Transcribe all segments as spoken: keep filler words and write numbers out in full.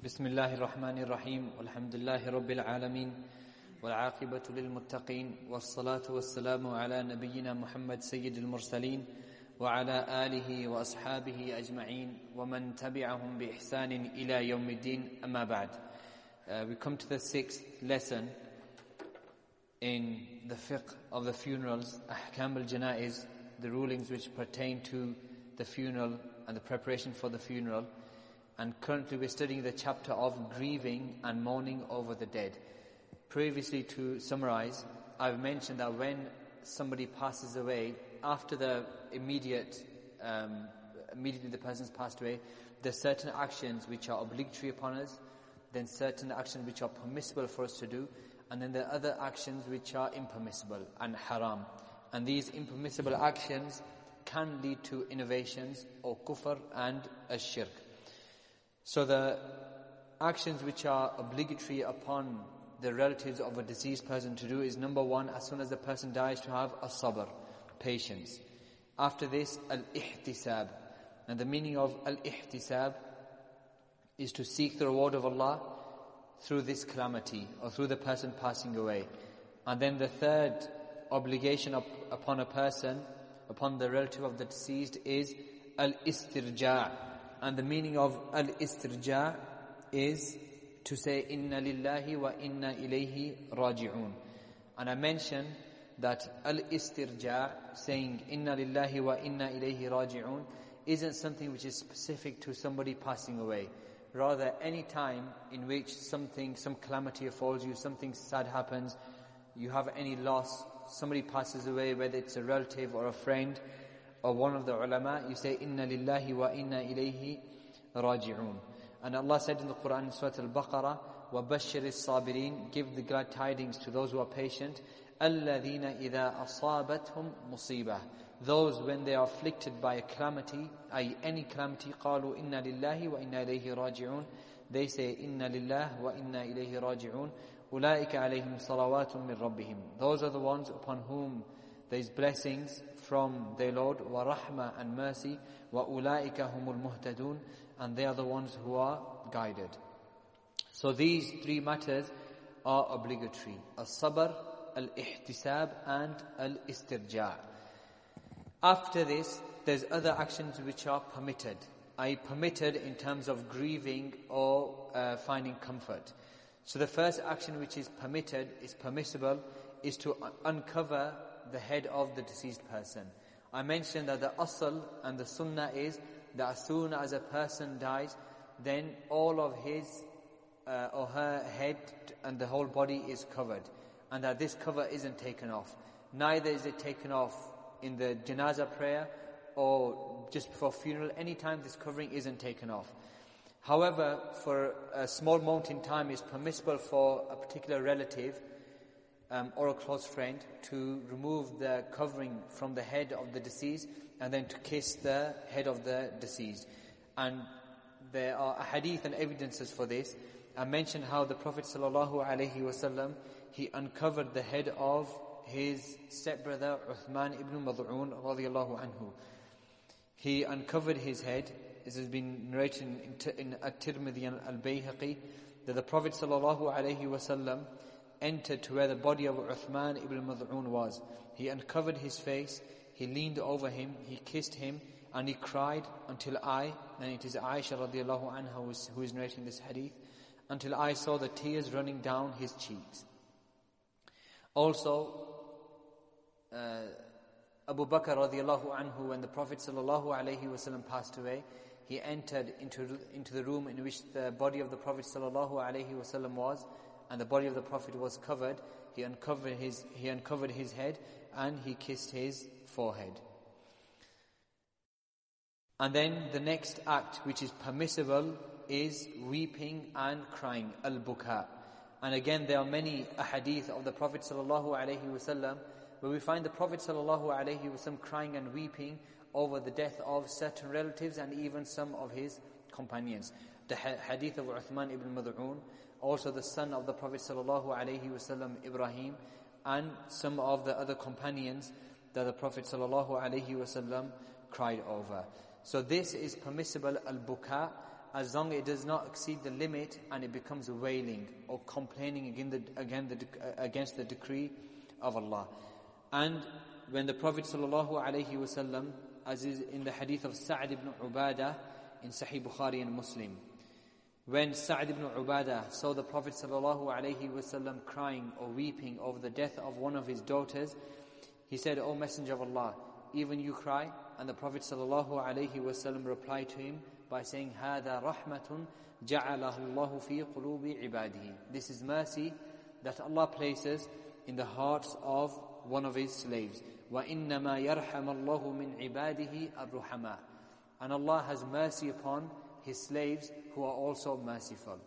بسم الله الرحمن الرحيم والحمد لله رب العالمين والعاقبة للمتقين والصلاة والسلام على نبينا محمد سيد المرسلين وعلى آله وأصحابه أجمعين ومن تبعهم بإحسان إلى يوم الدين أما بعد. Uh, we come to the sixth lesson in the fiqh of the funerals, Ahkam al-Janaiz, the rulings which pertain to the funeral and the preparation for the funeral. And currently we're studying the chapter of grieving and mourning over the dead. Previously, to summarize, I've mentioned that when somebody passes away, after the immediate, um, immediately the person's passed away, there's certain actions which are obligatory upon us, then certain actions which are permissible for us to do, and then there are other actions which are impermissible and haram. And these impermissible actions can lead to innovations or kufr and ash-shirk. So the actions which are obligatory upon the relatives of a deceased person to do is, number one, as soon as the person dies, to have as-sabr, patience. After this, al-ihtisab. And the meaning of al-ihtisab is to seek the reward of Allah through this calamity or through the person passing away. And then the third obligation up, upon a person, upon the relative of the deceased, is al-istirja'. And the meaning of al-istirja' is to say inna lillahi wa inna ilayhi raji'un. And I mentioned that al-istirja', saying inna lillahi wa inna ilayhi raji'un, isn't something which is specific to somebody passing away. Rather, any time in which something, some calamity befalls you, something sad happens, you have any loss, somebody passes away, whether it's a relative or a friend or one of the ulama, you say inna lillahi wa inna ilayhi raji'un. And Allah said in the Quran in Surah Al-Baqarah, وَبَشِّرِ الصَّابِرِينَ, give the glad tidings to those who are patient, الَّذِينَ إِذَا أَصَابَتْهُمْ مُصِيبَةٌ, those when they are afflicted by a calamity, ay any calamity, قَالُوا إِنَّا لِلَّهِ وَإِنَّا إِلَيْهِ رَاجِعُونَ, they say إِنَّا لِلَّهِ وَإِنَّا إِلَيْهِ رَاجِعُونَ أُولَٰئِكَ عَلَيْهِمْ صَلَوَاتٌ مِّن رَبِّهِمْ, those are the ones upon whom there is blessings from their Lord, وَرَحْمَةٌ, and mercy, وَأُولَٰئِكَ هُمُ الْمُهْتَدُونَ, and they are the ones who are guided. So these three matters are obligatory: as-sabr, al-ihtisab, and al-istirja'. After this, there's other actions which are permitted. I permitted in terms of grieving or uh, finding comfort. So the first action which is permitted, is permissible, is to un- uncover the head of the deceased person. I mentioned that the asl and the sunnah is that as soon as a person dies, then all of his uh, or her head and the whole body is covered, and that this cover isn't taken off. Neither is it taken off in the janazah prayer or just before funeral. Anytime this covering isn't taken off. However, for a small moment in time, it's permissible for a particular relative Um, or a close friend to remove the covering from the head of the deceased and then to kiss the head of the deceased. And there are hadith and evidences for this. I mentioned how the Prophet sallallahu alaihi wasallam, he uncovered the head of his stepbrother Uthman ibn Mad'un radiyallahu anhu. He uncovered his head. This has been narrated in, in At-Tirmidhi and Al-Bayhaqi, that the Prophet sallallahu alaihi wasallam entered to where the body of Uthman ibn Mad'un was. He uncovered his face, he leaned over him, he kissed him, and he cried until I, and it is Aisha radiallahu anha who is, who is narrating this hadith, until I saw the tears running down his cheeks. Also, uh, Abu Bakr radiallahu anhu, when the Prophet sallallahu alayhi wasallam passed away, he entered into, into the room in which the body of the Prophet sallallahu alayhi wasallam was, and the body of the Prophet was covered. He uncovered his, he uncovered his head and he kissed his forehead. And then the next act which is permissible is weeping and crying, al-buka. And again, there are many ahadith of the Prophet sallallahu alaihi wasallam where we find the Prophet sallallahu alaihi wasallam crying and weeping over the death of certain relatives and even some of his companions. The hadith of Uthman ibn Mad'un, also the son of the Prophet sallallahu alaihi wasallam, Ibrahim, and some of the other companions that the Prophet sallallahu alaihi wasallam cried over. So this is permissible, al-buka, as long as it does not exceed the limit and it becomes wailing or complaining against the, again the, against the decree of Allah. And when the Prophet sallallahu alaihi wasallam, as is in the hadith of Sa'd ibn Ubadah in Sahih Bukhari and Muslim, when Sa'd ibn Ubadah saw the Prophet sallallahu alaihi wasallam crying or weeping over the death of one of his daughters, he said, "O Messenger of Allah, even you cry?" And the Prophet sallallahu alaihi wasallam replied to him by saying, "Hada rahmatun ja'alahu Allahu fi qulubi ibadihi." This is mercy that Allah places in the hearts of one of His slaves. Wa innama yarham Allahu min ibadihi ar-ruhama. And Allah has mercy upon His slaves who are also merciful.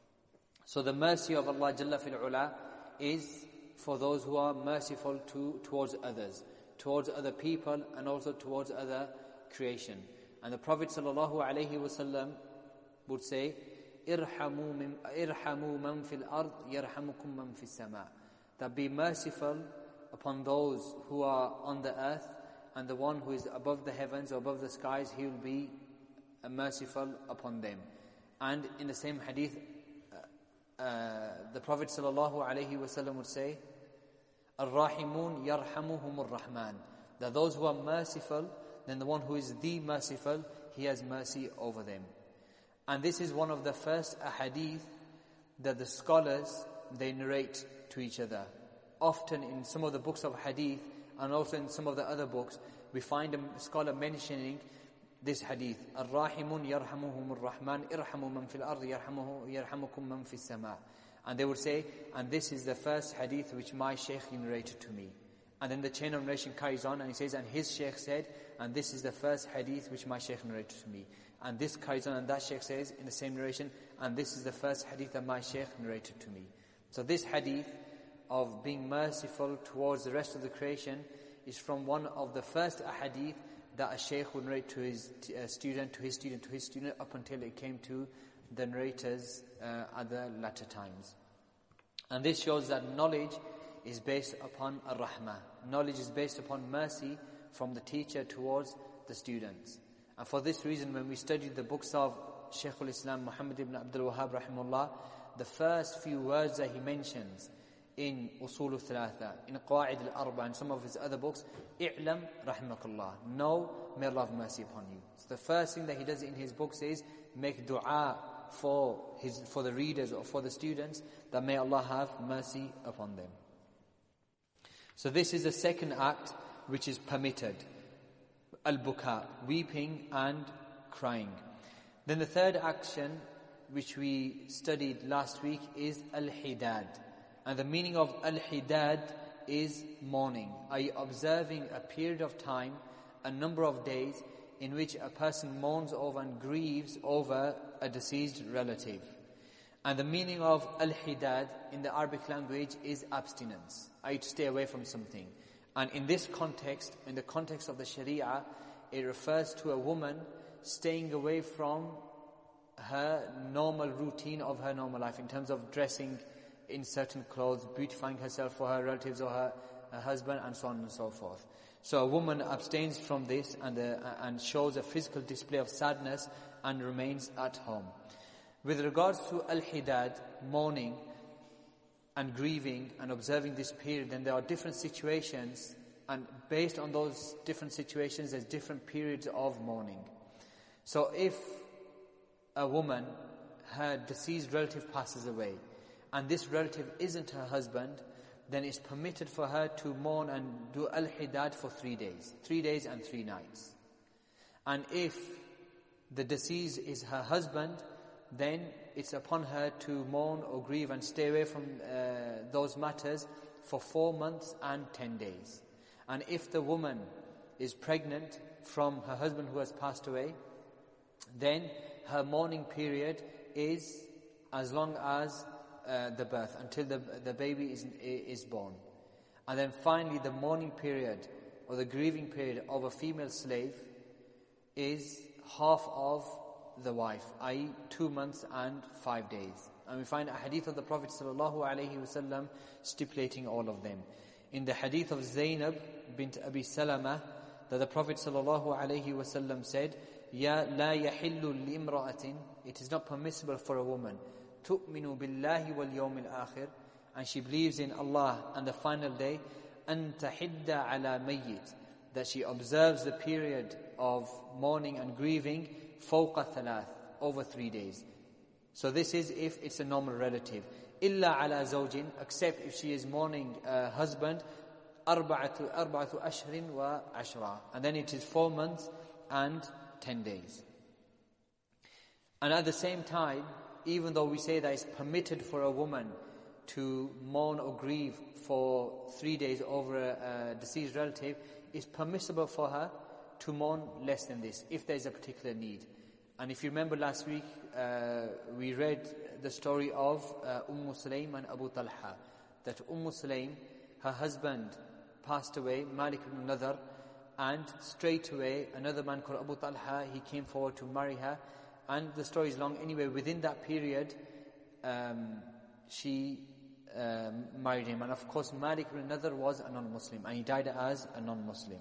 So the mercy of Allah Jalla fil Ula is for those who are merciful to towards others, towards other people, and also towards other creation. And the Prophet sallallahu alaihi wasallam would say, "Irhamu min irhamu man fil ard yarhamukum man fis sama." That be merciful upon those who are on the earth, and the one who is above the heavens or above the skies, he will be merciful upon them. And in the same hadith, uh, uh, the Prophet sallallahu alaihi wasallam would say, "Ar-rahimun yarhamuhumur rahman." That those who are merciful, then the one who is the merciful, he has mercy over them. And this is one of the first ahadith that the scholars, they narrate to each other. Often in some of the books of hadith and also in some of the other books, we find a scholar mentioning this hadith, "Ar-rahimun yarhamuhumur rahman irhamu man fil ard yarhamuhu yarhamukum man fis sama." And they would say, and this is the first hadith which my shaykh narrated to me. And then the chain of narration carries on, and he says, and his shaykh said, and this is the first hadith which my shaykh narrated to me. And this carries on, and that shaykh says in the same narration, and this is the first hadith that my shaykh narrated to me. So this hadith of being merciful towards the rest of the creation is from one of the first ahadith that a shaykh would narrate to his uh, student, to his student, to his student, up until it came to the narrators uh, at the latter times. And this shows that knowledge is based upon ar-rahmah. Knowledge is based upon mercy from the teacher towards the students. And for this reason, when we studied the books of Shaykh al-Islam Muhammad ibn Abdul Wahhab rahimahullah, the first few words that he mentions in Usul al-Thalatha, in Qawa'id al-Arba, and some of his other books, "I'lam rahimakallah." Know, may Allah have mercy upon you. So the first thing that he does in his books is make dua for his for the readers or for the students, that may Allah have mercy upon them. So this is the second act which is permitted, al-buka, weeping and crying. Then the third action which we studied last week is al-hidad. And the meaning of al-hidad is mourning, that is observing a period of time, a number of days, in which a person mourns over and grieves over a deceased relative. And the meaning of al-hidad in the Arabic language is abstinence, that is to stay away from something. And in this context, in the context of the Sharia, it refers to a woman staying away from her normal routine of her normal life, in terms of dressing in certain clothes, beautifying herself for her relatives or her, her husband, and so on and so forth. So a woman abstains from this and, uh, and shows a physical display of sadness and remains at home. With regards to al-hidad, mourning and grieving and observing this period, then there are different situations, and based on those different situations, there's different periods of mourning. So if a woman, her deceased relative passes away, and this relative isn't her husband, then it's permitted for her to mourn and do al-hidad for three days. Three days and three nights. And if the deceased is her husband, then it's upon her to mourn or grieve and stay away from uh, those matters for four months and ten days. And if the woman is pregnant from her husband who has passed away, then her mourning period is as long as uh, the birth, until the, the baby is, is born. And then finally the mourning period or the grieving period of a female slave is half of the wife, that is two months and five days. And we find a hadith of the Prophet sallallahu alaihi wasallam stipulating all of them. In the hadith of Zainab bint Abi Salama, that the Prophet sallallahu alaihi wasallam said, Ya la yahillu limra'atin, it is not permissible for a woman, tu'minu billahi wal yawmil akhir, and she believes in Allah and the final day, an tahidda ala mayyit, that she observes the period of mourning and grieving fawqa thalath, over three days. So this is if it's a normal relative. Illa ala zawjin, except if she is mourning a husband, arba'atu arba'atu ashrin wa ashra, and then it is four months and ten days. And at the same time, even though we say that it's permitted for a woman to mourn or grieve for three days over a, a deceased relative, it's permissible for her to mourn less than this if there is a particular need. And if you remember last week, uh, we read the story of uh, Umm Sulaym and Abu Talha, that Umm Sulaym, her husband passed away, Malik ibn Nadar, and straight away another man called Abu Talha, he came forward to marry her, and the story is long. Anyway, within that period, um, she um, married him, and of course Malik ibn Nadar was a non-Muslim, and he died as a non-Muslim.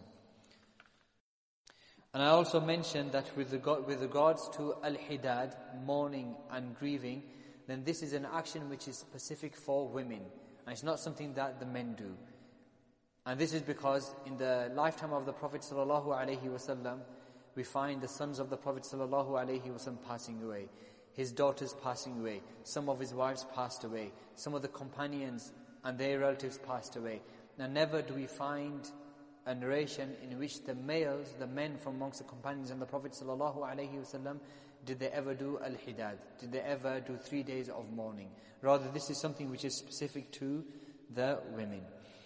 And I also mentioned that with, regard, with regards to al-hidad, mourning and grieving, then this is an action which is specific for women, and it's not something that the men do. And this is because in the lifetime of the Prophet sallallahu alaihi wasallam, we find the sons of the Prophet sallallahu alaihi wasallam passing away, his daughters passing away, some of his wives passed away, some of the companions and their relatives passed away. Now never do we find a narration in which the males, the men from amongst the companions and the Prophet sallallahu alaihi wasallam, did they ever do al-hidad? Did they ever do three days of mourning? Rather, this is something which is specific to the women.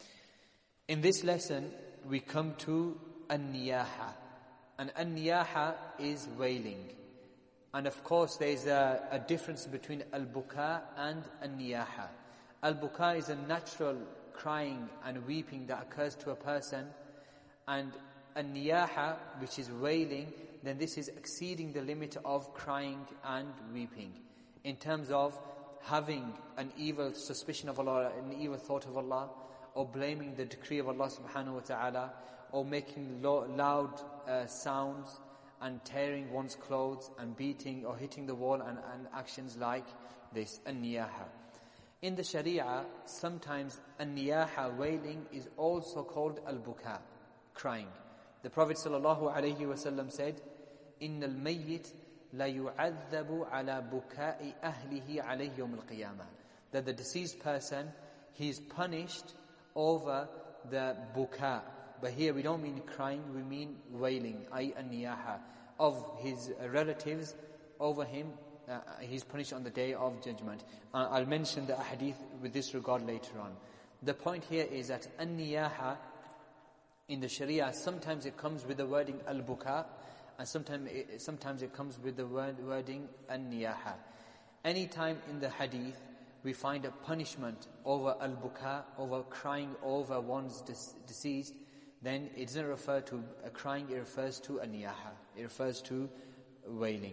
In this lesson, we come to an-niyaha. And an-niyaha is wailing. And of course, there is a, a difference between al-buka and an-niyaha. Al-buka is a natural crying and weeping that occurs to a person. And an-niyaha, which is wailing, then this is exceeding the limit of crying and weeping. In terms of having an evil suspicion of Allah, an evil thought of Allah, or blaming the decree of Allah subhanahu wa ta'ala, or making lo- loud uh, sounds and tearing one's clothes and beating or hitting the wall, and, and actions like this, an-niyaha. In the Sharia, sometimes an-niyaha, wailing, is also called al-buka, crying. The Prophet sallallahu alaihi wasallam said, "Inna al-mayyit la yu'adhabu ala buka'i ahlihi alayhi yawm al-qiyamah." That the deceased person, he is punished over the buka. But here we don't mean crying, we mean wailing, ay an-niyaha, of his relatives over him. Uh, he's punished on the day of judgment. Uh, I'll mention the hadith with this regard later on. The point here is that an-niyaha in the Sharia, sometimes it comes with the wording al-buka, and sometimes it, sometimes it comes with the word, wording an-niyaha. Anytime in the hadith we find a punishment over al-buka, over crying over one's dis- deceased, then it doesn't refer to a crying, it refers to an-niyaha. It refers to wailing.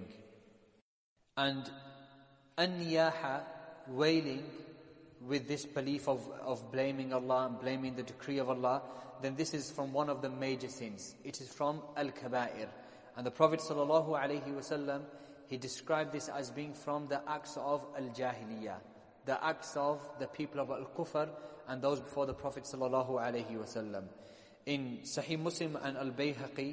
And an-niyaha, wailing, with this belief of, of blaming Allah and blaming the decree of Allah, then this is from one of the major sins. It is from al-kaba'ir. And the Prophet sallallahu alaihi wasallam, he described this as being from the acts of al-jahiliyyah, the acts of the people of al-kufr and those before the Prophet sallallahu alaihi wasallam. In Sahih Muslim and Al-Bayhaqi,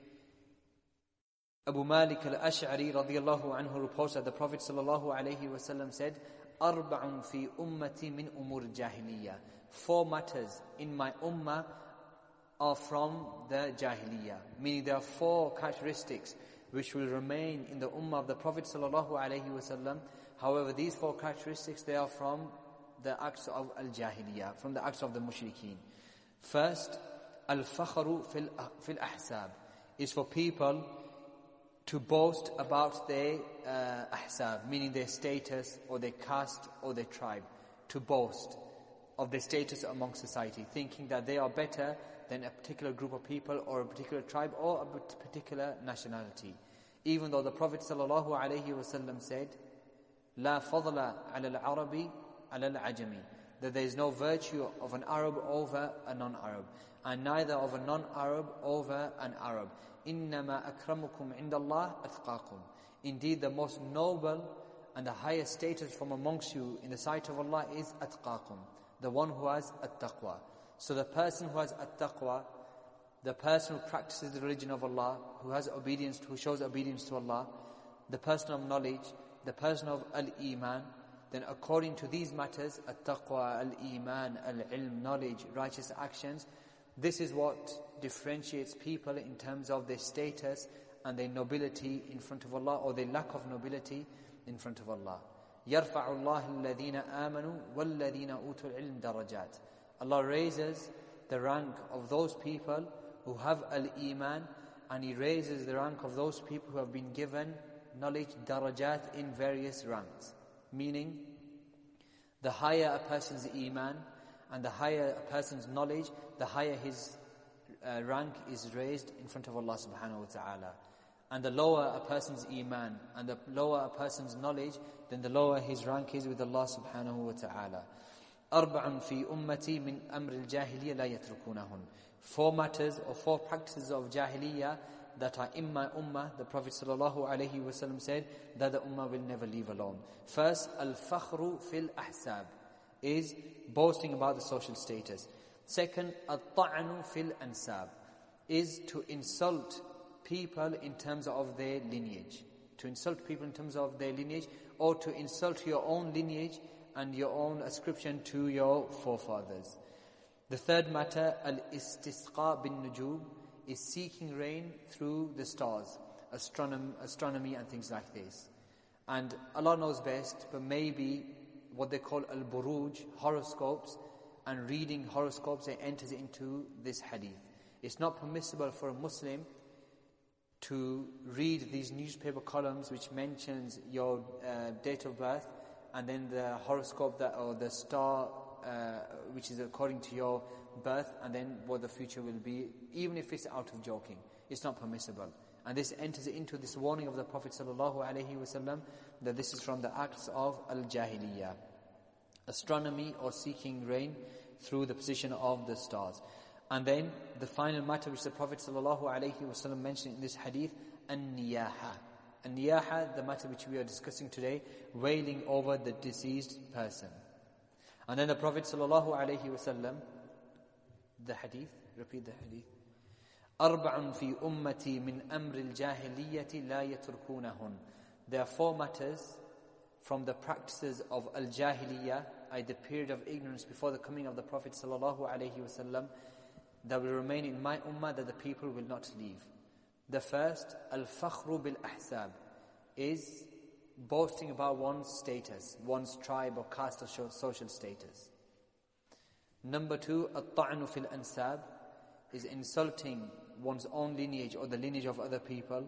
Abu Malik al-Ash'ari radiyallahu anhu reports that the Prophet sallallahu alaihi wasallam said, "Arba'un fi ummati min umur jahiliyyah." Four matters in my ummah are from the jahiliyyah, meaning there are four characteristics which will remain in the ummah of the Prophet sallallahu alaihi wasallam. However, these four characteristics, they are from the acts of al-jahiliyyah, from the acts of the mushrikeen. First, al-fakhru fil fil ahsab is for people to boast about their uh, ahsab, meaning their status or their caste or their tribe, to boast of their status among society, thinking that they are better than a particular group of people or a particular tribe or a particular nationality. Even though the Prophet sallallahu alaihi wasallam said, "La fadla ala al-Arabi ala al-Ajami," that there is no virtue of an Arab over a non-Arab, and neither of a non-Arab over an Arab. إِنَّمَا أَكْرَمُكُمْ عِنْدَ اللَّهِ أَتْقَاكُمْ. Indeed, the most noble and the highest status from amongst you in the sight of Allah is atqakum, the one who has at-taqwa. So the person who has at-taqwa, the person who practices the religion of Allah, who has obedience, who shows obedience to Allah, the person of knowledge, the person of al-iman, then according to these matters, at-taqwa, al-iman, al-ilm, knowledge, righteous actions, this is what differentiates people in terms of their status and their nobility in front of Allah, or their lack of nobility in front of Allah. يَرْفَعُ اللَّهُ الَّذِينَ آمَنُوا وَالَّذِينَ أُوتُوا الْعِلْمَ دَرَجَاتٍ. Allah raises the rank of those people who have al-iman, and He raises the rank of those people who have been given knowledge, darajat, in various ranks. Meaning, the higher a person's iman and the higher a person's knowledge, the higher his uh, rank is raised in front of Allah subhanahu wa ta'ala. And the lower a person's iman and the lower a person's knowledge, then the lower his rank is with Allah subhanahu wa ta'ala. أربع في أمتي من أمر الجاهلية لا يتركونهن. Four matters or four practices of jahiliyyah that are in my ummah, the Prophet sallallahu alaihi wasallam said that the ummah will never leave alone. First, al-fakhru fil ahsab, is boasting about the social status. Second, al-ta'anu fil ansab, is to insult people in terms of their lineage. To insult people in terms of their lineage, or to insult your own lineage and your own ascription to your forefathers. The third matter, al-istisqa bin nujum, is seeking rain through the stars, astronomy, astronomy and things like this. And Allah knows best, but maybe what they call al-buruj, horoscopes, and reading horoscopes, it enters into this hadith. It's not permissible for a Muslim to read these newspaper columns which mentions your uh, date of birth, and then the horoscope that, or the star uh, which is according to your birth, and then what the future will be, even if it's out of joking. It's not permissible. And this enters into this warning of the Prophet sallallahu alaihi wasallam that this is from the acts of al-jahiliyyah, astronomy or seeking rain through the position of the stars. And then the final matter which the Prophet sallallahu alaihi wasallam mentioned in this hadith, an-niyaha. An-niyaha, the matter which we are discussing today, wailing over the deceased person. And then the Prophet sallallahu alaihi wasallam, the hadith, repeat the hadith. أربع في أمتي من أمر الجاهلية لا يتركونهن. There are four matters from the practices of al-jahiliyyah, at the period of ignorance before the coming of the Prophet sallallahu alaihi wasallam, that will remain in my ummah, that the people will not leave. The first, al-fakhru bil-ahsab, is boasting about one's status, one's tribe or caste or social status. Number two, al-ta'nu fil-ansab, is insulting one's own lineage or the lineage of other people.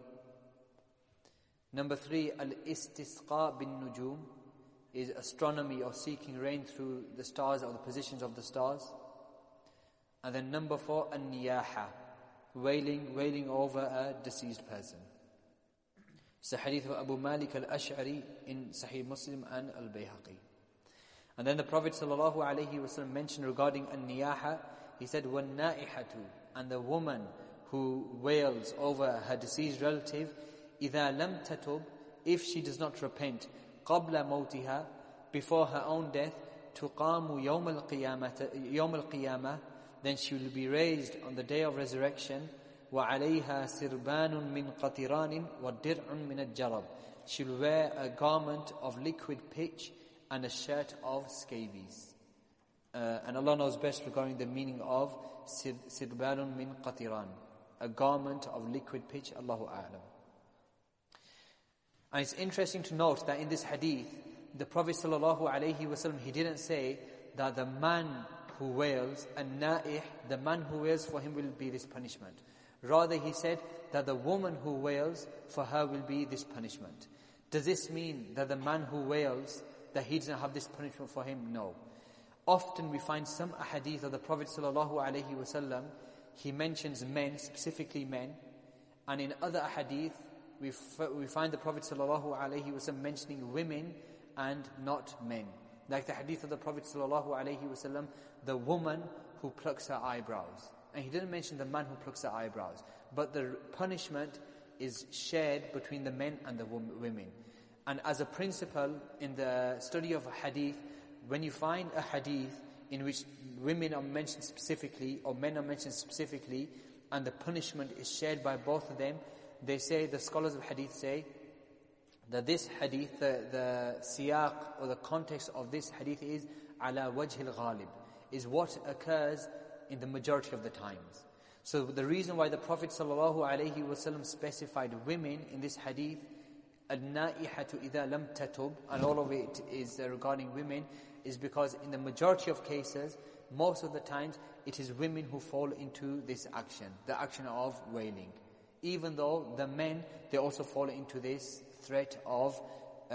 Number three, al-istisqa bin-nujum, is astronomy or seeking rain through the stars or the positions of the stars. And then number four, an-niyaha, wailing, wailing over a deceased person. It's the hadith of Abu Malik al-Ash'ari in Sahih Muslim and al-Bayhaqi. And then the Prophet sallallahu alaihi wasallam mentioned regarding an-niyaha, he said, وَالنَّائِحَةُ, and the woman who wails over her deceased relative, إِذَا لَمْ تَتُبْ, if she does not repent, قَبْلَ مَوْتِهَا, before her own death, تُقَامُ يَوْمَ الْقِيَامَةِ, يَوْمَ الْقِيَامَةِ, then she will be raised on the day of resurrection, وَعَلَيْهَا سِرْبَانٌ مِّن قَطِرَانٍ وَدِرْعٌ مِّنَ الجَّرَبِ, she will wear a garment of liquid pitch and a shirt of scabies. Uh, and Allah knows best regarding the meaning of sirbalun min qatiran, a garment of liquid pitch. Allahu a'lam. And it's interesting to note that in this hadith, the Prophet sallallahu alaihi wasallam, he didn't say that the man who wails, and na'ih, the man who wails, for him will be this punishment. Rather, he said that the woman who wails, for her will be this punishment. Does this mean that the man who wails, that he doesn't have this punishment for him? No. Often we find some ahadith of the Prophet sallallahu alaihi wasallam, he mentions men, specifically men, and in other ahadith we f- we find the Prophet sallallahu alaihi wasallam mentioning women and not men. Like the hadith of the Prophet sallallahu alaihi wasallam, the woman who plucks her eyebrows. And he didn't mention the man who plucks her eyebrows. But the punishment is shared between the men and the women. And as a principle in the study of a hadith, when you find a hadith in which women are mentioned specifically or men are mentioned specifically, and the punishment is shared by both of them, they say, the scholars of hadith say, that this hadith, the, the siyaq or the context of this hadith is ala wajh al-ghalib, is what occurs in the majority of the times. So the reason why the Prophet sallallahu alaihi wasallam specified women in this hadith, al-na'ihatu idha lam tatub, and all of it is uh, regarding women, is because in the majority of cases, most of the times, it is women who fall into this action, the action of wailing. Even though the men, they also fall into this threat of uh,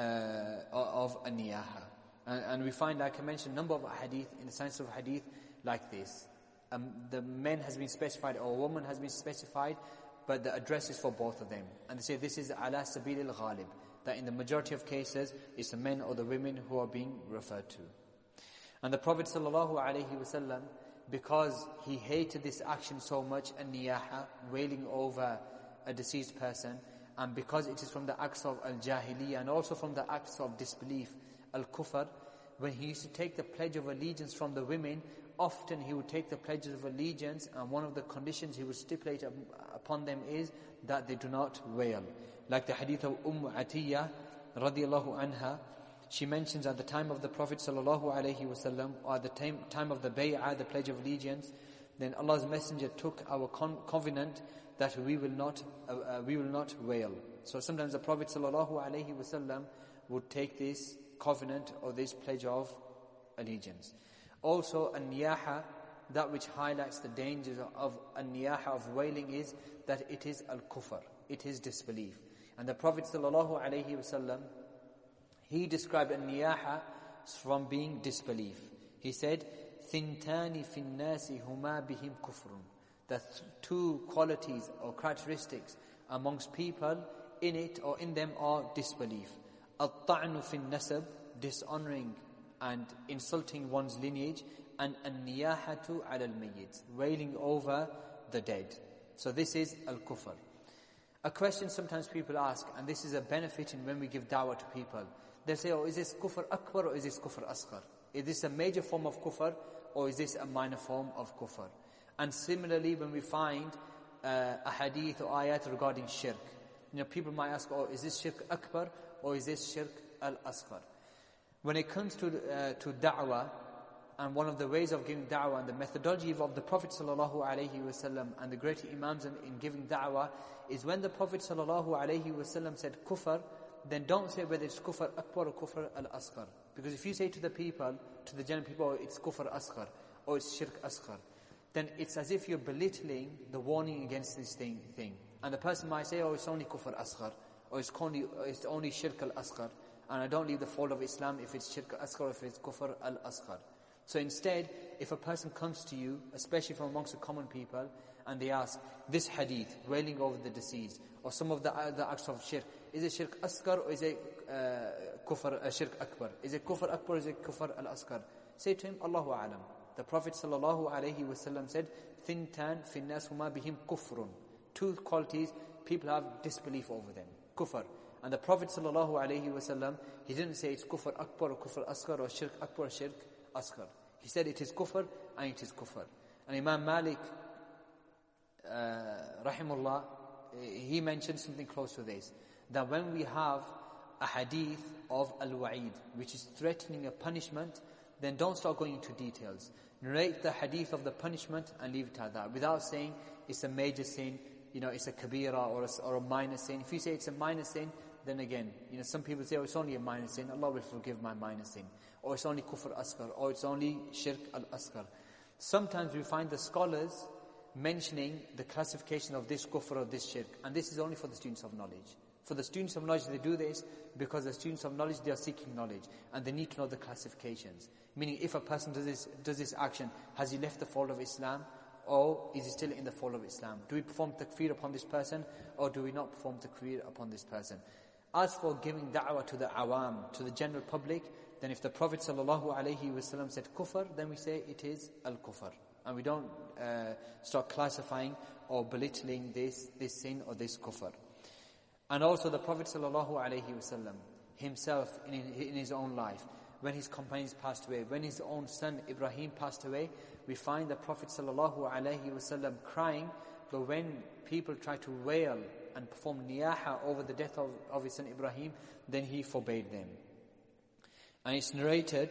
of a niyaha. And, and we find, like I mentioned, a number of hadith in the science of hadith like this. Um, the men has been specified or a woman has been specified, but the address is for both of them. And they say this is ala sabil al-ghalib, that in the majority of cases, it's the men or the women who are being referred to. And the Prophet sallallahu alaihi wasallam, because he hated this action so much, an-niyaha, wailing over a deceased person, and because it is from the acts of al-jahiliyyah and also from the acts of disbelief, al-kufr, when he used to take the pledge of allegiance from the women, often he would take the pledges of allegiance, and one of the conditions he would stipulate upon them is that they do not wail. Like the hadith of Umm Atiyah radiallahu anha, she mentions at the time of the Prophet sallallahu alaihi wasallam, or at the time, time of the bay'ah, the pledge of allegiance, then Allah's Messenger took our con- covenant that we will not uh, uh, we will not wail. So sometimes the Prophet sallallahu alaihi wasallam would take this covenant or this pledge of allegiance. Also, an-niyaha, that which highlights the dangers of an-niyaha, of wailing, is that it is al-kufr, it is disbelief. And the Prophet sallallahu alaihi wasallam, he described an-niyaha from being disbelief. He said, "Thintani fin nasi huma bihim kufrun." That two qualities or characteristics amongst people, in it or in them are disbelief. At-ta'nu fin nasab, dishonoring and insulting one's lineage, and an-niyahatu ala al-mayyit, wailing over the dead. So this is al-kufr. A question sometimes people ask, and this is a benefit in when we give da'wah to people. They say, oh, is this kufr akbar or is this kufr asghar? Is this a major form of kufr or is this a minor form of kufr? And similarly, when we find uh, a hadith or ayat regarding shirk, you know, people might ask, oh, is this shirk akbar or is this shirk al-asghar? When it comes to uh, to da'wah, and one of the ways of giving da'wah and the methodology of the Prophet sallallahu alaihi wasallam and the great imams in, in giving da'wah is when the Prophet sallallahu alaihi wasallam said kufr, then don't say whether it's kufr akbar or kufr al-asghar. Because if you say to the people, to the general people, oh, it's kufr asghar or it's shirk asghar, then it's as if you're belittling the warning against this thing. thing. And the person might say, oh, it's only kufr asghar, or it's only, it's only shirk al-asghar, and I don't leave the fold of Islam if it's shirk asghar or if it's kufr al-asghar. So instead, if a person comes to you, especially from amongst the common people, and they ask, this hadith, wailing over the deceased, or some of the other acts of shirk, is it shirk asghar or is it uh, kufr, uh, shirk akbar? Is it kufr akbar or is it kufr al-asghar? Say to him, Allahu a'lam. The Prophet sallallahu alaihi wasallam said, "Thintan fin nas huma bihim kufrun." Two qualities, people have disbelief over them. Kufr. And the Prophet sallallahu alaihi wasallam, he didn't say it's kufr akbar or kufr asghar or shirk akbar or shirk asghar. He said it is kufr and it is kufr. And Imam Malik, uh, rahimullah, he mentioned something close to this. That when we have a hadith of al-wa'id, which is threatening a punishment, then don't start going into details. Narrate the hadith of the punishment and leave it at that, without saying it's a major sin, you know, it's a kabira or a, or a minor sin. If you say it's a minor sin, then again, you know, some people say, oh, it's only a minor sin, Allah will forgive my minor sin. Or it's only kufr asghar, or it's only shirk al-asghar. Sometimes we find the scholars mentioning the classification of this kufr or this shirk, and this is only for the students of knowledge. For the students of knowledge, they do this because the students of knowledge, they are seeking knowledge and they need to know the classifications. Meaning, if a person does this, does this action, has he left the fold of Islam or is he still in the fold of Islam? Do we perform takfir upon this person or do we not perform takfir upon this person? As for giving da'wah to the awam, to the general public, then if the Prophet ﷺ said kufr, then we say it is al-kufr. And we don't uh, start classifying or belittling this, this sin or this kufr. And also the Prophet ﷺ himself in, in his own life, when his companions passed away, when his own son Ibrahim passed away, we find the Prophet ﷺ crying, but when people try to wail and perform niyaha over the death of, of his son Ibrahim, then he forbade them. And it's narrated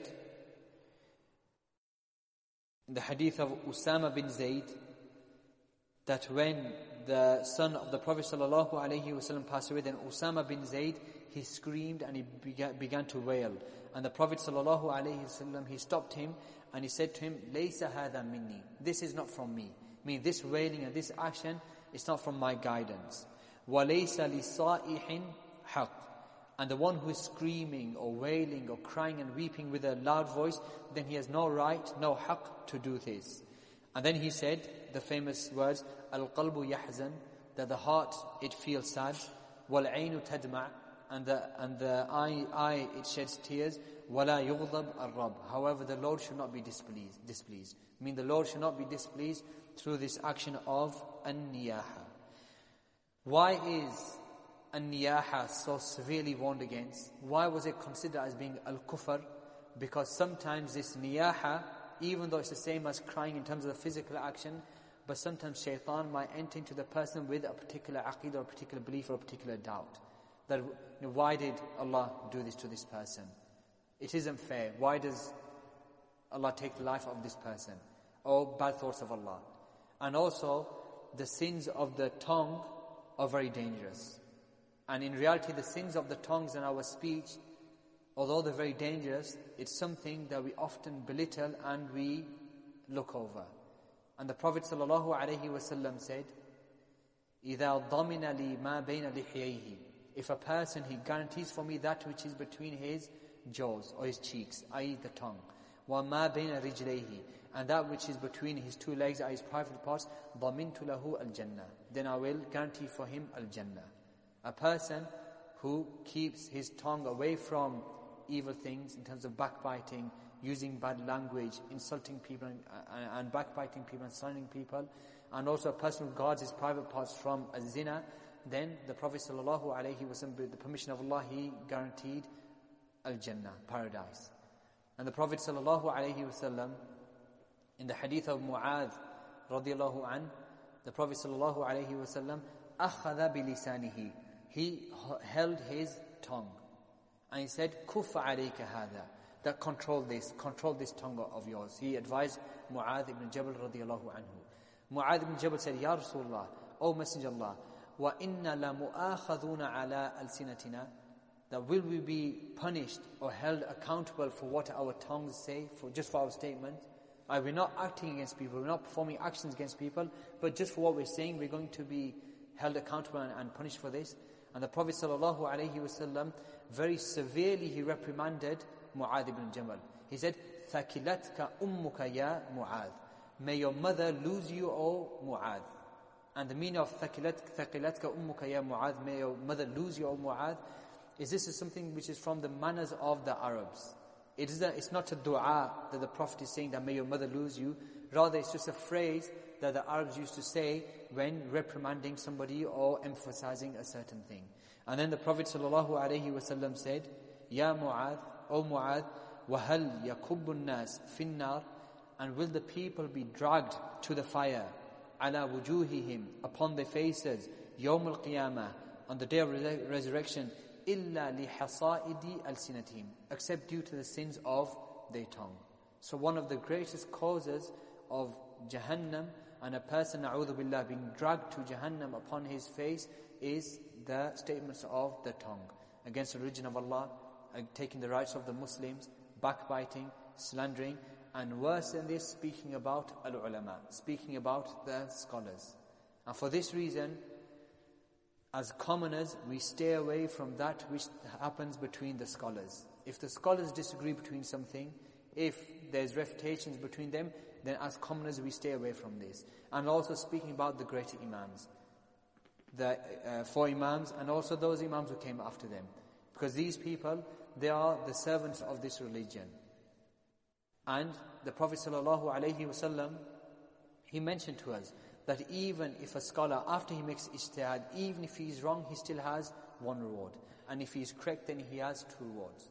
in the hadith of Usama bin Zayd that when the son of the Prophet ﷺ passed away, then Usama bin Zayd, he screamed and he began, began to wail. And the Prophet ﷺ, he stopped him and he said to him, Laysa hadha minni. This is not from me. I mean, this wailing and this action is not from my guidance. وَلَيْسَ لِصَائِحٍ حَقٍّ. And the one who is screaming or wailing or crying and weeping with a loud voice, then he has no right, no haqq to do this. And then he said the famous words, Al-qalbu yahzan, that the heart, it feels sad. Wal-aynu tadma', and the, and the eye, eye, it sheds tears. Wala yughdab ar-Rabb. However, the Lord should not be displeased. displeased. I mean, the Lord should not be displeased through this action of an-niyaha. Why is an-niyaha so severely warned against? Why was it considered as being al-kufr? Because sometimes this niyaha, even though it's the same as crying in terms of the physical action, but sometimes shaitan might enter into the person with a particular aqeedah or a particular belief or a particular doubt. That, you know, why did Allah do this to this person? It isn't fair. Why does Allah take the life of this person? Or bad thoughts of Allah. And also, the sins of the tongue are very dangerous. And in reality, the sins of the tongues and our speech, although they're very dangerous, it's something that we often belittle and we look over. And the Prophet ﷺ said, إِذَا ضَمِنَ لِي مَا بَيْنَ لِحْيَيْهِ. If a person, he guarantees for me that which is between his jaws or his cheeks, that is the tongue. وَمَا بَيْنَ رِجْلَيْهِ. And that which is between his two legs, that is his private parts, ضَمِنْتُ لَهُ الْجَنَّةِ. Then I will guarantee for him al-Jannah. A person who keeps his tongue away from evil things in terms of backbiting, using bad language, insulting people and, and, and backbiting people and slandering people, and also a person who guards his private parts from a zina, then the Prophet ﷺ, with the permission of Allah, he guaranteed al-Jannah, paradise. And the Prophet ﷺ, in the hadith of Mu'adh radiallahu an, the Prophet ﷺ, أَخَذَ بِلِسَانِهِ. He held his tongue. And he said, Kufa alayka hadha, that control this, control this tongue of yours. He advised Mu'adh ibn Jabal radiallahu anhu. Mu'adh ibn Jabal said, Ya Rasulullah, O Messenger of Allah, wa inna la mu'akhadhuna ala al-sinatina, that will we be punished or held accountable for what our tongues say, for just for our statement? Uh, we're not acting against people, we're not performing actions against people, but just for what we're saying, we're going to be held accountable and, and punished for this. And the Prophet ﷺ, very severely he reprimanded Mu'adh ibn Jabal. He said, Thakilatka ummuka ya Mu'adh. May your mother lose you, O Mu'adh. And the meaning of Thakilatka ummuka ya Mu'adh, may your mother lose you, O Mu'adh, is this is something which is from the manners of the Arabs. It is a, it's not a dua that the Prophet is saying that may your mother lose you. Rather, it's just a phrase that the Arabs used to say when reprimanding somebody or emphasizing a certain thing. And then the Prophet ﷺ said, Ya Mu'adh, O Mu'adh, وَهَلْ يَكُبُّ النَّاسِ فِي النَّارِ. And will the people be dragged to the fire, عَلَى وُجُوهِهِمْ, upon their faces, يَوْمَ الْقِيَامَةِ, on the day of res- resurrection, إِلَّا لِحَصَائِدِ أَلْسِنَتِهِمْ, except due to the sins of their tongue. So one of the greatest causes of Jahannam, and a person, na'udhu billah, being dragged to Jahannam upon his face, is the statements of the tongue against the religion of Allah, taking the rights of the Muslims, backbiting, slandering, and worse than this, speaking about al-ulama, speaking about the scholars. And for this reason, as commoners, we stay away from that which happens between the scholars. If the scholars disagree between something, if there's refutations between them, then as commoners we stay away from this. And also speaking about the greater imams, the uh, four imams, and also those imams who came after them. Because these people, they are the servants of this religion. And the Prophet ﷺ, he mentioned to us that even if a scholar, after he makes ijtihad, even if he is wrong, he still has one reward. And if he is correct, then he has two rewards.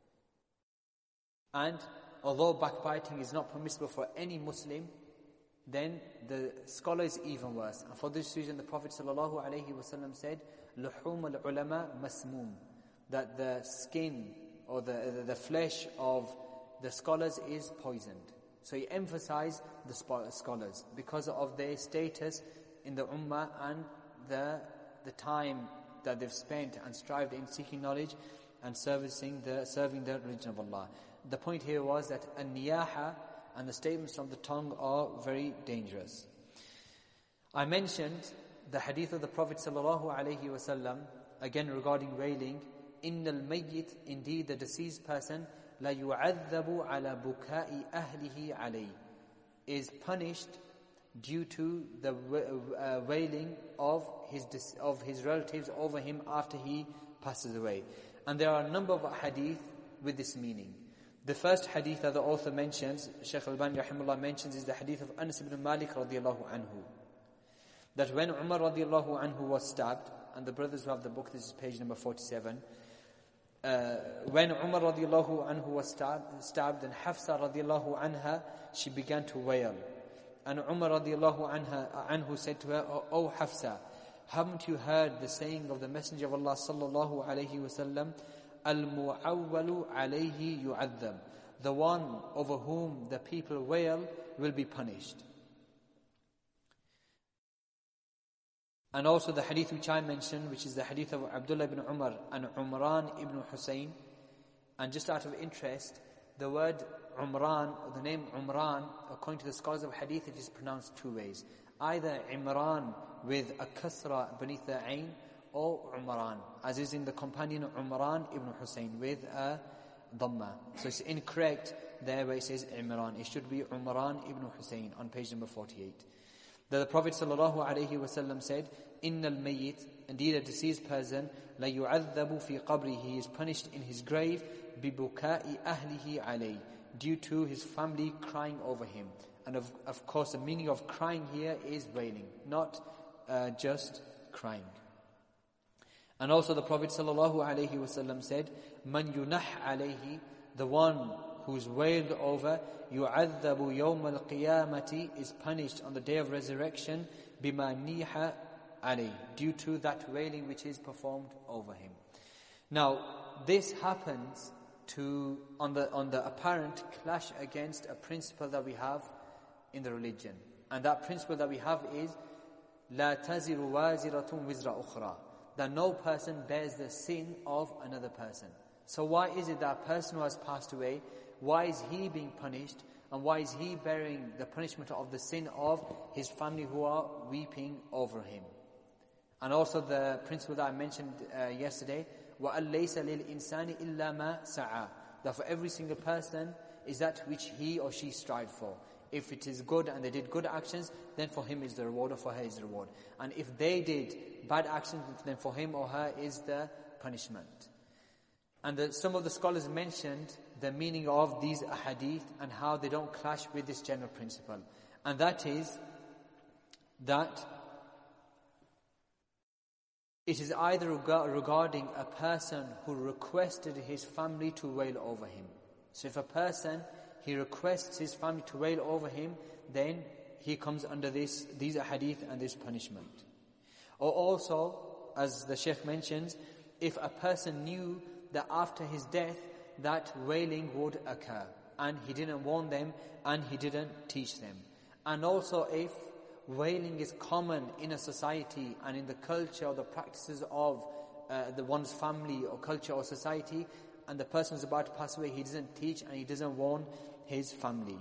And although backbiting is not permissible for any Muslim, then the scholar is even worse. And for this reason, the Prophet ﷺ said, لُحُومَ الْعُلَمَاء مَسْمُومٌ, that the skin or the, the, the flesh of the scholars is poisoned. So he emphasized the scholars because of their status in the ummah and the, the time that they've spent and strived in seeking knowledge and servicing the, serving the religion of Allah. The point here was that an-niyaha and the statements of the tongue are very dangerous. I mentioned the hadith of the Prophet sallallahu alaihi wasallam, again regarding wailing, إِنَّ الْمَيِّتِ, indeed the deceased person, لَا يُعَذَّبُ عَلَى بُكَاءِ أَهْلِهِ عَلَيْهِ, is punished due to the uh, wailing of his of his relatives over him after he passes away. And there are a number of hadith with this meaning. The first hadith that the author mentions, Shaykh Al-Albani rahimahullah mentions, is the hadith of Anas ibn Malik radiallahu anhu. That when Umar radiallahu anhu was stabbed, and the brothers who have the book, this is page number forty-seven, uh, when Umar radiallahu anhu was stabbed, stabbed and Hafsa radiallahu anha, she began to wail. And Umar radiallahu anha, anhu said to her, "O oh, Hafsa, haven't you heard the saying of the Messenger of Allah sallallahu alayhi wasallam, Al-mu'awwalu alayhi yu'adham, the one over whom the people wail will be punished." And also the hadith which I mentioned, which is the hadith of Abdullah ibn Umar and Umran ibn Hussein. And just out of interest, the word Umran, or the name Umran, according to the scholars of hadith, it is pronounced two ways. Either Imran with a kasra beneath the ain, or Umran, as is in the companion Umran ibn Hussein with a dhamma. So it's incorrect there where it says Imran. It should be Umran ibn Hussein on page number forty-eight. That the Prophet sallallahu alaihi wasallam said, "Innal mayyit, indeed a deceased person, la yu'adhabu fi qabrihi, he is punished in his grave, bi buka'i ahlihi alayhi, due to his family crying over him." And of, of course the meaning of crying here is wailing, not uh, just crying. And also the Prophet sallallahu alaihi wasallam said, "Man yunah alayhi, the one who's wailed over, yu'adhabu yawm al-qiyamati, is punished on the day of resurrection, bima niha alayhi, due to that wailing which is performed over him." Now, this happens to on the on the apparent clash against a principle that we have in the religion, and that principle that we have is la taziru waziratun wizra ukhra, that no person bears the sin of another person. So why is it that a person who has passed away, why is he being punished, and why is he bearing the punishment of the sin of his family who are weeping over him? And also the principle that I mentioned uh, yesterday, وَأَن لَيْسَ لِلْإِنسَانِ إِلَّا مَا سَعَى, that for every single person is that which he or she strived for. If it is good and they did good actions, then for him is the reward, or for her is the reward. And if they did bad actions, then for him or her is the punishment. And the, some of the scholars mentioned the meaning of these ahadith and how they don't clash with this general principle. And that is that it is either reg- regarding a person who requested his family to wail over him. So if a person, he requests his family to wail over him, then he comes under this, these ahadith and this punishment. Or also, as the Shaykh mentions, if a person knew that after his death that wailing would occur, and he didn't warn them and he didn't teach them. And also if wailing is common in a society and in the culture or the practices of uh, the one's family or culture or society, and the person is about to pass away, he doesn't teach and he doesn't warn his family.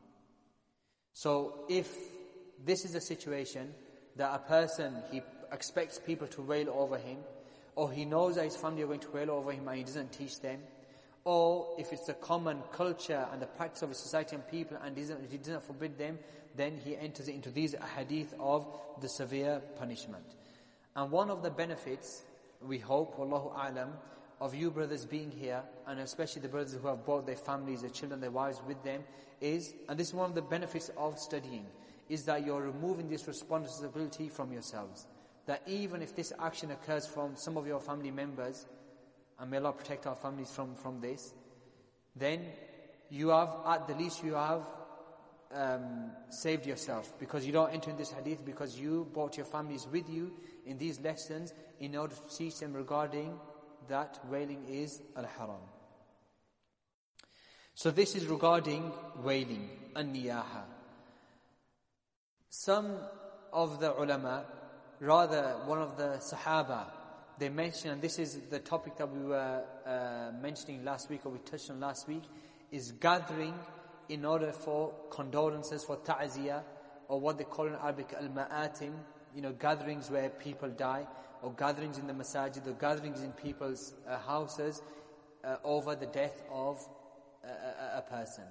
So if this is a situation that a person, he expects people to wail over him, or he knows that his family are going to wail over him and he doesn't teach them, or if it's a common culture and the practice of a society and people and he doesn't, he doesn't forbid them, then he enters into these hadith of the severe punishment. And one of the benefits, we hope, wallahu a'lam, of you brothers being here, and especially the brothers who have brought their families, their children, their wives with them, is, and this is one of the benefits of studying, is that you're removing this responsibility from yourselves. That even if this action occurs from some of your family members, and may Allah protect our families from, from this, then you have, at the least you have um, saved yourself, because you don't enter in this hadith because you brought your families with you in these lessons in order to teach them regarding that wailing is al-haram. So this is regarding wailing, an-niyaha. Some of the ulama, rather one of the Sahaba, they mention, and this is the topic that we were uh, mentioning last week, or we touched on last week, is gathering in order for condolences, for ta'ziyah, or what they call in Arabic al-ma'atim, you know, gatherings where people die, or gatherings in the masajid, or gatherings in people's uh, houses uh, over the death of a, a, a person.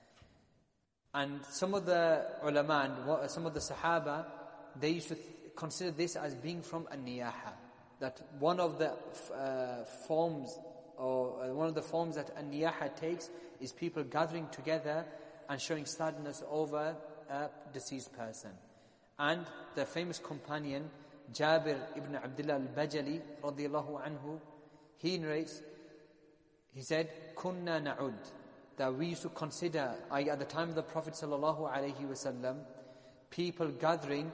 And some of the ulama and some of the Sahaba, they used to th- consider this as being from an-niyaha. That one of the uh, forms, or uh, one of the forms that an-niyaha takes is people gathering together and showing sadness over a deceased person. And the famous companion, Jabir ibn Abdullah al-Bajali, radiyallahu anhu, he narrates, he said, Kunna na'ud, that we used to consider, at the time of the Prophet sallallahu alaihi wasallam, people gathering.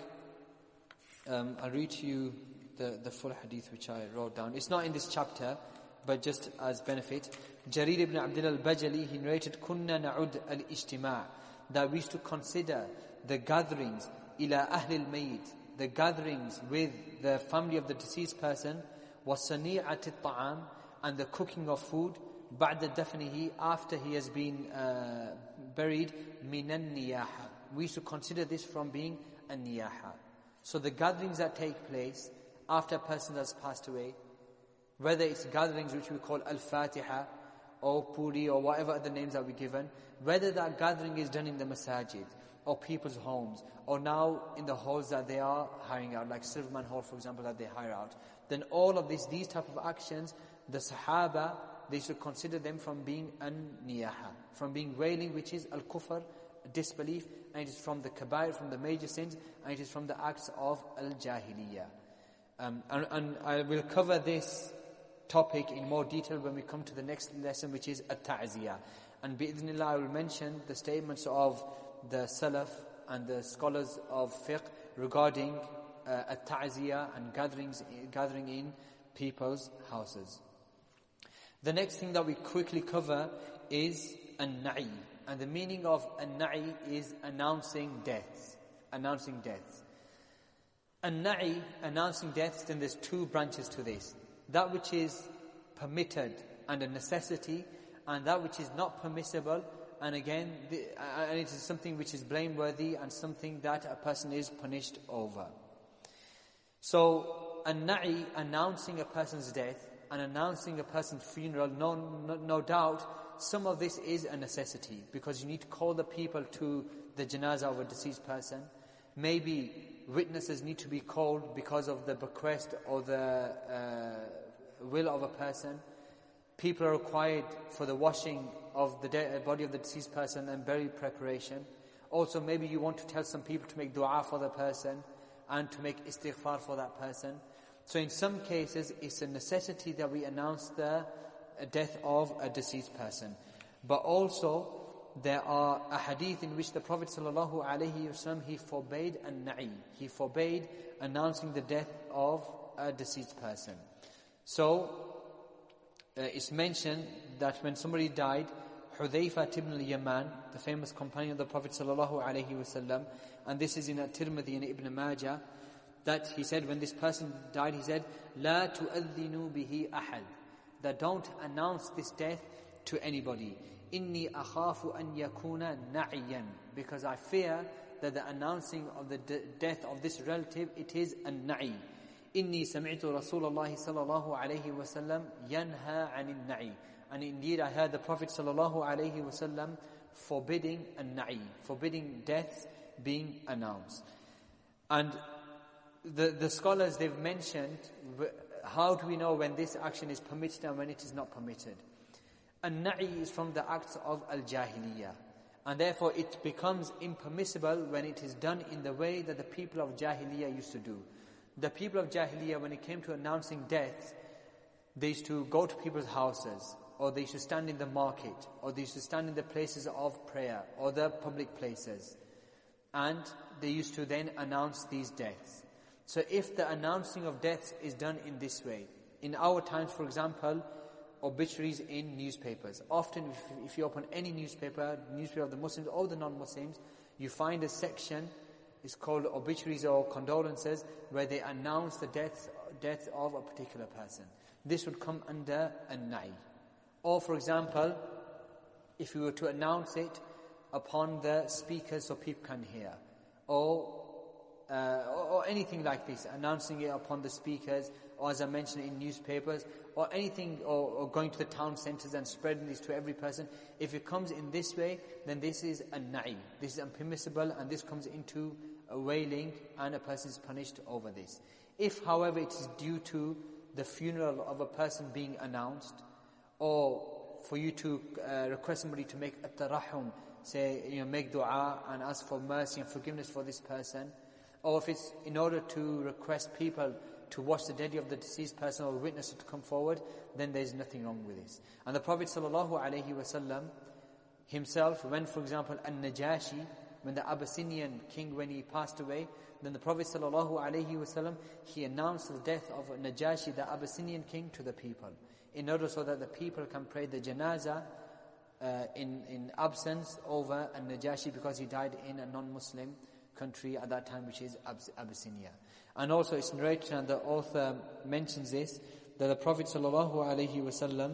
Um, I'll read to you the, the full hadith which I wrote down. It's not in this chapter, but just as benefit. Jarir ibn Abdullah al-Bajali, he narrated, Kunna na'ud al-ijtima', that we used to consider the gatherings, ila ahli al-mayyit, the gatherings with the family of the deceased person, was sani'at al-ta'am, and the cooking of food, ba'da dafnihi, after he has been uh, buried, minan niyaha. We used to consider this from being a niyaha. So the gatherings that take place after a person has passed away, whether it's gatherings which we call al-fatiha, or puri, or whatever other names that we're given, whether that gathering is done in the masajid, or people's homes, or now in the halls that they are hiring out, like Silverman Hall, for example, that they hire out, then all of this, these type of actions, the Sahaba, they should consider them from being an-niyaha, from being wailing, which is al-kufr, disbelief, and it is from the kabair, from the major sins, and it is from the acts of al-jahiliyyah. Um, and, and I will cover this topic in more detail when we come to the next lesson, which is at-ta'ziyah. And bi'idhnillah, I will mention the statements of the Salaf and the scholars of fiqh regarding uh, at-ta'ziyah and gatherings, gathering in people's houses. The next thing that we quickly cover is an-na'i. And the meaning of an-na'i is announcing deaths. Announcing deaths. An-na'i, announcing deaths, then there's two branches to this. That which is permitted and a necessity, and that which is not permissible, and again, the, and it is something which is blameworthy and something that a person is punished over. So, an-na'i, announcing a person's death, and announcing a person's funeral, no, no, no doubt, some of this is a necessity, because you need to call the people to the janazah of a deceased person. Maybe witnesses need to be called because of the bequest or the uh, will of a person. People are required for the washing of the de- body of the deceased person and burial preparation. Also, maybe you want to tell some people to make dua for the person and to make istighfar for that person. So in some cases, it's a necessity that we announce the death of a deceased person. But also, there are a hadith in which the Prophet sallallahu alaihi wasallam, he forbade an-na'i. He forbade announcing the death of a deceased person. So, uh, it's mentioned that when somebody died, Hudhayfa ibn al-Yaman, the famous companion of the Prophet sallallahu alaihi wasallam, and this is in At-Tirmidhi and Ibn Majah, that he said when this person died, he said, "La tu'adhinu bihi ahad," that don't announce this death to anybody. Inni akhafu an yakuna na'iyan, because I fear that the announcing of the de- death of this relative, it is a na'i. Inni sami'tu Rasulullah sallallahu alayhi wa sallam yanha 'anil na'i. And indeed I heard the Prophet sallallahu alayhi wa sallam forbidding a na'i, forbidding deaths being announced. And the the scholars, they've mentioned how do we know when this action is permitted and when it is not permitted? An-na'i is from the acts of al-jahiliyyah, and therefore it becomes impermissible when it is done in the way that the people of jahiliyyah used to do. The people of jahiliyyah, when it came to announcing death, they used to go to people's houses, or they used to stand in the market, or they used to stand in the places of prayer, or the public places, and they used to then announce these deaths. So if the announcing of deaths is done in this way, in our times, for example, obituaries in newspapers. Often if, if you open any newspaper, newspaper of the Muslims or the non-Muslims, you find a section, it's called obituaries or condolences, where they announce the death, death of a particular person. This would come under an-na'i. Or for example, if we were to announce it upon the speakers so people can hear, or Uh, or, or anything like this, announcing it upon the speakers, or as I mentioned in newspapers, or anything, or, or going to the town centres and spreading this to every person. If it comes in this way, then this is an-na'i. This is impermissible, and this comes into a wailing, and a person is punished over this. If, however, it is due to the funeral of a person being announced, or for you to uh, request somebody to make at-tarahum, say, you know, make dua and ask for mercy and forgiveness for this person, or if it's in order to request people to watch the dead of the deceased person or witnesses to come forward, then there is nothing wrong with this. And the Prophet sallallahu alaihi wasallam himself, when, for example, An-Najashi, when the Abyssinian king, when he passed away, then the Prophet sallallahu alaihi wasallam, he announced the death of Najashi, the Abyssinian king, to the people, in order so that the people can pray the janazah uh, in in absence over An-Najashi, because he died in a non-Muslim country at that time, which is Abyssinia. And also it's narrated, and the author mentions this, that the Prophet sallallahu alaihi wasallam,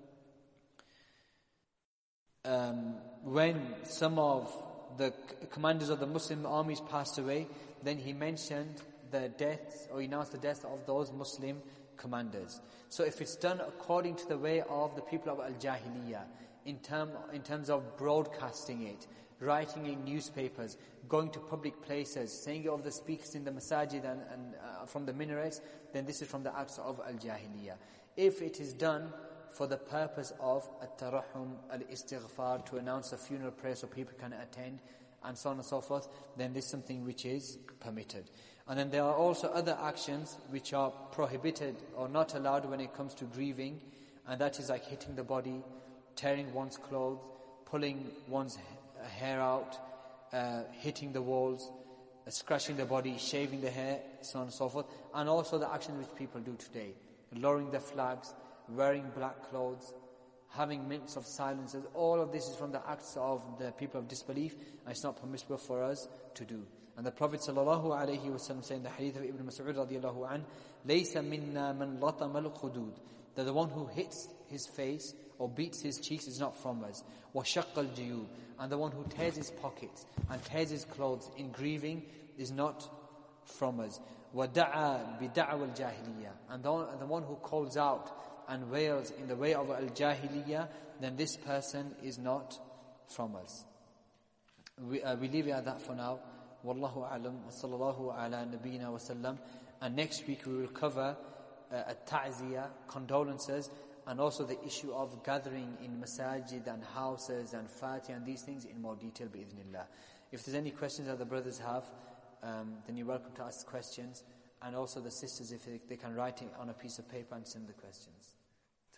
um, when some of the commanders of the Muslim armies passed away, then he mentioned the deaths, or he announced the deaths of those Muslim commanders. So if it's done according to the way of the people of al-Jahiliyyah, in term in terms of broadcasting it, writing in newspapers, going to public places, saying it of the speakers in the masajid and, and uh, from the minarets, then this is from the acts of al-Jahiliyyah. If it is done for the purpose of at-tarahum, al-istighfar, to announce a funeral prayer so people can attend, and so on and so forth, then this is something which is permitted. And then there are also other actions which are prohibited or not allowed when it comes to grieving, and that is like hitting the body, tearing one's clothes, pulling one's hair out, uh, hitting the walls, uh, scratching the body, shaving the hair, so on and so forth. And also the actions which people do today, lowering the flags, wearing black clothes, having minutes of silences. All of this is from the acts of the people of disbelief, and it's not permissible for us to do. And the Prophet sallallahu alaihi wasallam said in the hadith of Ibn Mas'ud radiyallahu an, "Laysa minna man latama al-khudud," that the one who hits his face or beats his cheeks is not from us. وَشَقَّ الْجِيُوبِ, and the one who tears his pockets and tears his clothes in grieving is not from us. وَدَعَى بِدَعْوَ الْجَاهِلِيَّةِ, and the one, the one who calls out and wails in the way of al-jahiliyyah, then this person is not from us. We, uh, we leave it at that for now. Wallahu a'lam, wa sallallahu ala nabiyyina wa sallam. And next week we will cover uh, at-ta'ziyah, condolences, and also the issue of gathering in masajid and houses and fatih and these things in more detail, bi'idhnillah. If there's any questions that the brothers have, um, then you're welcome to ask questions. And also the sisters, if they, they can write it on a piece of paper and send the questions.